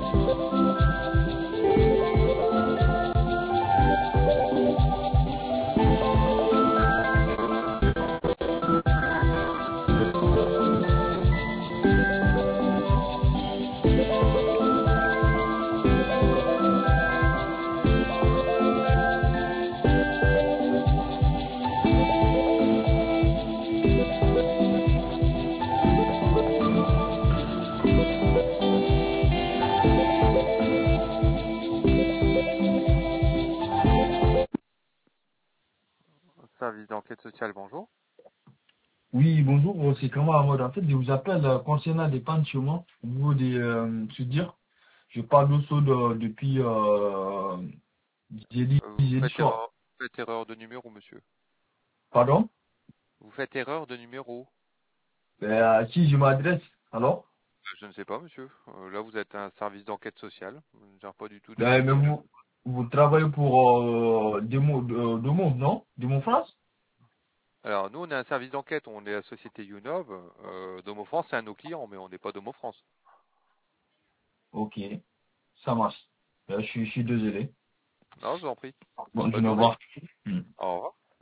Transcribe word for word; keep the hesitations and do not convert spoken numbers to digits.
Service d'enquête sociale, bonjour. Oui, bonjour, euh, c'est Kamar Ahmad. En fait, je vous appelle euh, concernant des pensionnements au niveau des euh, dire, je parle d'Osso de, depuis euh, jeudi, Euh, Vous jeudi faites soir. erreur, vous faites erreur de numéro, monsieur. Pardon? Vous faites erreur de numéro. Euh, à qui je m'adresse? Alors? Euh, Je ne sais pas, monsieur. Euh, là, vous êtes un service d'enquête sociale. On ne gère pas du tout Ben, mais d'association. vous, vous travaillez pour euh, Demo, de, Demo, non? Demo France? Alors, nous, on est un service d'enquête. On est la société Younov. Euh, Domo France, c'est un de nos clients, mais on n'est pas Domo France. Ok, ça marche. Ben, je suis, je suis désolé. Non, je vous en prie. Bon, je Bonne me journée. vois. Au revoir.